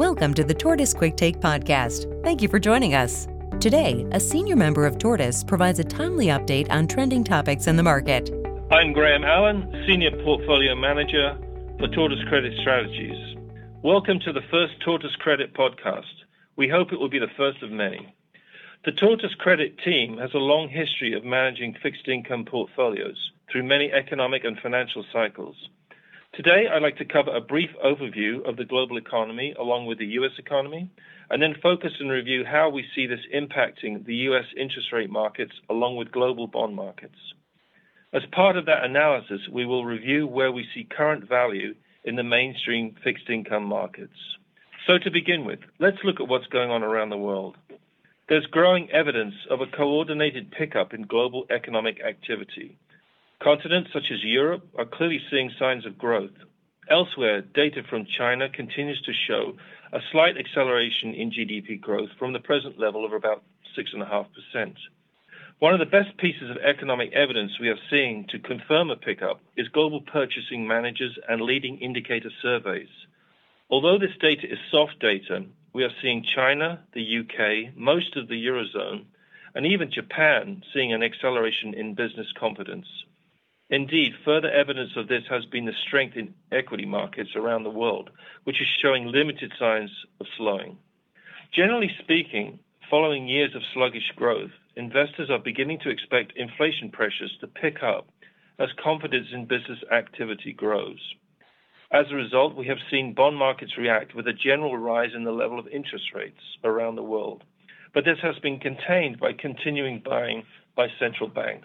Welcome to the Tortoise Quick Take podcast. Thank you for joining us. Today, a senior member of Tortoise provides a timely update on trending topics in the market. I'm Graham Allen, Senior Portfolio Manager for Tortoise Credit Strategies. Welcome to the first Tortoise Credit podcast. We hope it will be the first of many. The Tortoise Credit team has a long history of managing fixed income portfolios through many economic and financial cycles. Today, I'd like to cover a brief overview of the global economy along with the U.S. economy, and then focus and review how we see this impacting the U.S. interest rate markets along with global bond markets. As part of that analysis, we will review where we see current value in the mainstream fixed income markets. So to begin with, let's look at what's going on around the world. There's growing evidence of a coordinated pickup in global economic activity. Continents such as Europe are clearly seeing signs of growth. Elsewhere, data from China continues to show a slight acceleration in GDP growth from the present level of about 6.5%. One of the best pieces of economic evidence we are seeing to confirm a pickup is global purchasing managers and leading indicator surveys. Although this data is soft data, we are seeing China, the UK, most of the Eurozone, and even Japan seeing an acceleration in business confidence. Indeed, further evidence of this has been the strength in equity markets around the world, which is showing limited signs of slowing. Generally speaking, following years of sluggish growth, investors are beginning to expect inflation pressures to pick up as confidence in business activity grows. As a result, we have seen bond markets react with a general rise in the level of interest rates around the world. But this has been contained by continuing buying by central banks.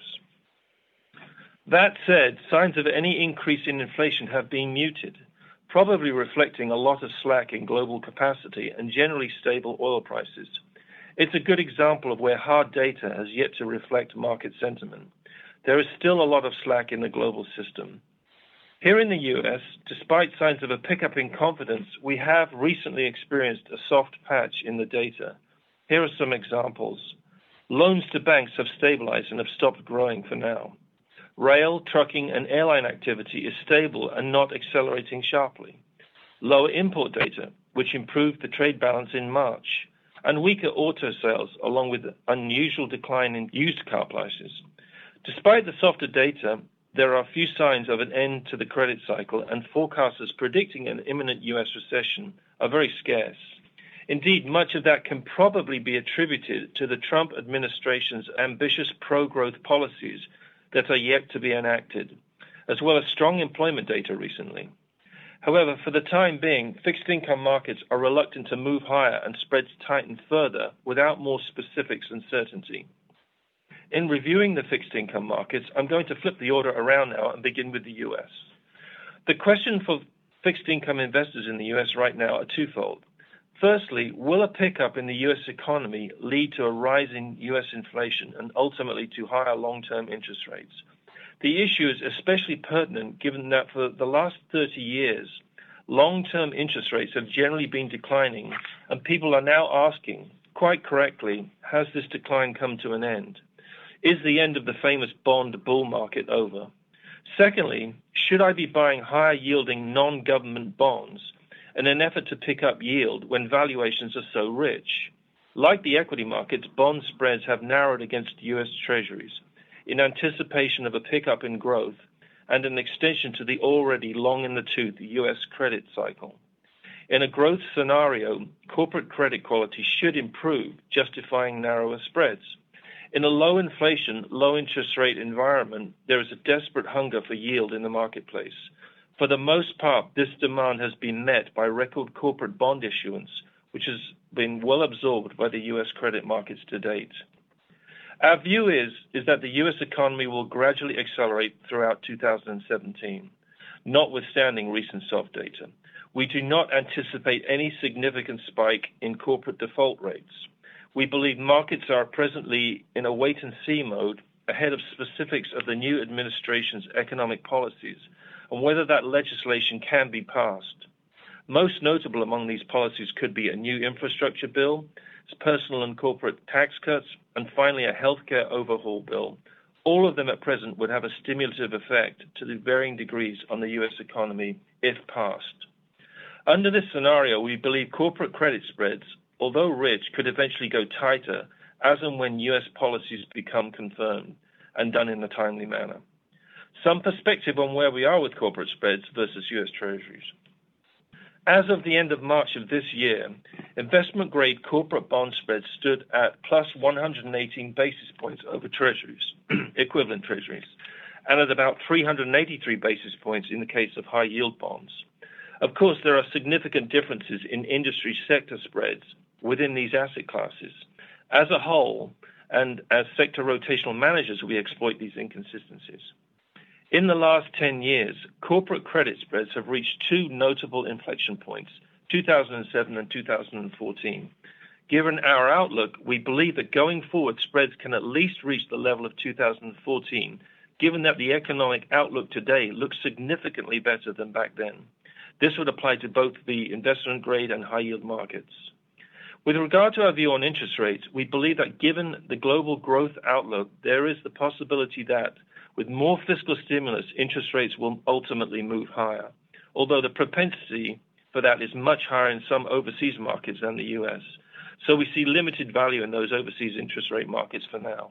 That said, signs of any increase in inflation have been muted, probably reflecting a lot of slack in global capacity and generally stable oil prices. It's a good example of where hard data has yet to reflect market sentiment. There is still a lot of slack in the global system. Here in the US, despite signs of a pickup in confidence, we have recently experienced a soft patch in the data. Here are some examples. Loans to banks have stabilized and have stopped growing for now. Rail, trucking, and airline activity is stable and not accelerating sharply. Lower import data, which improved the trade balance in March, and weaker auto sales, along with unusual decline in used car prices. Despite the softer data, there are few signs of an end to the credit cycle, and forecasters predicting an imminent U.S. recession are very scarce. Indeed, much of that can probably be attributed to the Trump administration's ambitious pro-growth policies that are yet to be enacted, as well as strong employment data recently. However, for the time being, fixed income markets are reluctant to move higher and spreads tighten further without more specifics and certainty. In reviewing the fixed income markets, I'm going to flip the order around now and begin with the US. The question for fixed income investors in the US right now are twofold. Firstly, will a pickup in the U.S. economy lead to a rise in U.S. inflation and ultimately to higher long-term interest rates? The issue is especially pertinent given that for the last 30 years, long-term interest rates have generally been declining, and people are now asking, quite correctly, has this decline come to an end? Is the end of the famous bond bull market over? Secondly, should I be buying higher-yielding non-government bonds in an effort to pick up yield when valuations are so rich? Like the equity markets, bond spreads have narrowed against U.S. Treasuries in anticipation of a pickup in growth and an extension to the already long-in-the-tooth U.S. credit cycle. In a growth scenario, corporate credit quality should improve, justifying narrower spreads. In a low-inflation, low-interest rate environment, there is a desperate hunger for yield in the marketplace. For the most part, this demand has been met by record corporate bond issuance, which has been well absorbed by the U.S. credit markets to date. Our view is that the U.S. economy will gradually accelerate throughout 2017, notwithstanding recent soft data. We do not anticipate any significant spike in corporate default rates. We believe markets are presently in a wait-and-see mode ahead of specifics of the new administration's economic policies and whether that legislation can be passed. Most notable among these policies could be a new infrastructure bill, personal and corporate tax cuts, and finally a healthcare overhaul bill. All of them at present would have a stimulative effect to the varying degrees on the U.S. economy if passed. Under this scenario, we believe corporate credit spreads, although rich, could eventually go tighter as and when U.S. policies become confirmed and done in a timely manner. Some perspective on where we are with corporate spreads versus U.S. Treasuries. As of the end of March of this year, investment-grade corporate bond spreads stood at plus 118 basis points over Treasuries, equivalent Treasuries, and at about 383 basis points in the case of high-yield bonds. Of course, there are significant differences in industry sector spreads within these asset classes. As a whole, and as sector rotational managers, we exploit these inconsistencies. In the last 10 years, corporate credit spreads have reached two notable inflection points, 2007 and 2014. Given our outlook, we believe that going forward, spreads can at least reach the level of 2014, given that the economic outlook today looks significantly better than back then. This would apply to both the investment grade and high yield markets. With regard to our view on interest rates, we believe that given the global growth outlook, there is the possibility that with more fiscal stimulus, interest rates will ultimately move higher, although the propensity for that is much higher in some overseas markets than the U.S. So we see limited value in those overseas interest rate markets for now.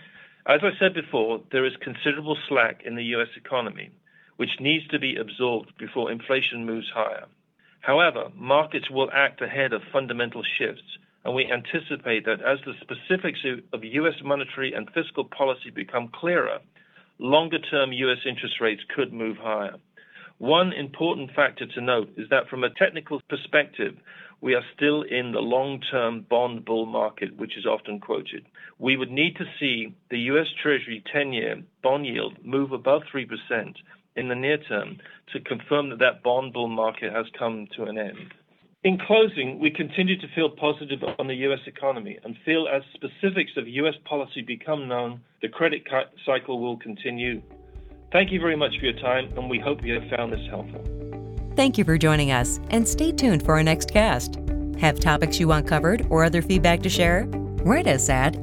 As I said before, there is considerable slack in the U.S. economy, which needs to be absorbed before inflation moves higher. However, markets will act ahead of fundamental shifts, and we anticipate that as the specifics of U.S. monetary and fiscal policy become clearer, longer-term U.S. interest rates could move higher. One important factor to note is that from a technical perspective, we are still in the long-term bond bull market, which is often quoted. We would need to see the U.S. Treasury 10-year bond yield move above 3% in the near term to confirm that that bond bull market has come to an end. In closing, we continue to feel positive on the U.S. economy and feel as specifics of U.S. policy become known, the credit cycle will continue. Thank you very much for your time, and we hope you have found this helpful. Thank you for joining us, and stay tuned for our next cast. Have topics you want covered or other feedback to share? Write us at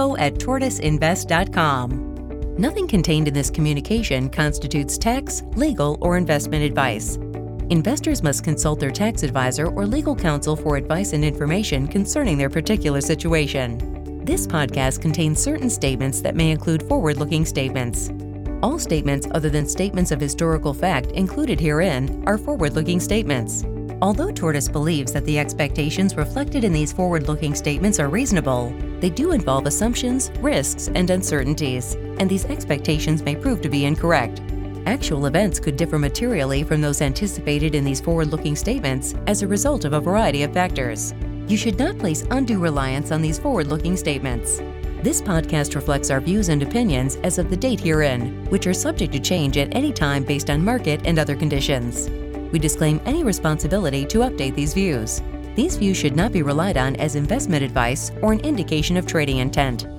info@tortoiseinvest.com. Nothing contained in this communication constitutes tax, legal, or investment advice. Investors must consult their tax advisor or legal counsel for advice and information concerning their particular situation. This podcast contains certain statements that may include forward-looking statements. All statements other than statements of historical fact included herein are forward-looking statements. Although Tortoise believes that the expectations reflected in these forward-looking statements are reasonable, they do involve assumptions, risks, and uncertainties, and these expectations may prove to be incorrect. Actual events could differ materially from those anticipated in these forward-looking statements as a result of a variety of factors. You should not place undue reliance on these forward-looking statements. This podcast reflects our views and opinions as of the date herein, which are subject to change at any time based on market and other conditions. We disclaim any responsibility to update these views. These views should not be relied on as investment advice or an indication of trading intent.